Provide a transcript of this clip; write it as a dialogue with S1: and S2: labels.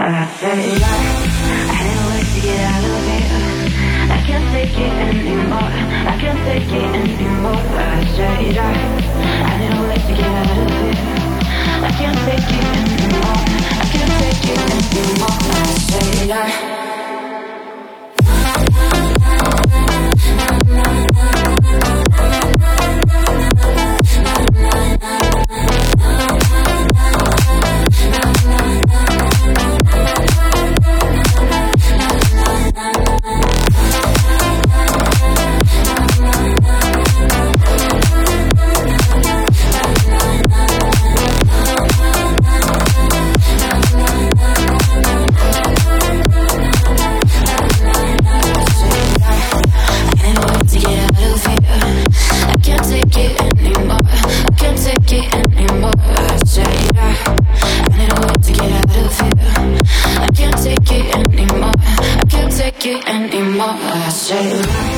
S1: I say I can't wait to get out of here. I can't take it anymore. I can't take it anymore. I say I can't wait to get out of here. I can't take it anymore. I can't take it anymore. I say anymore. I say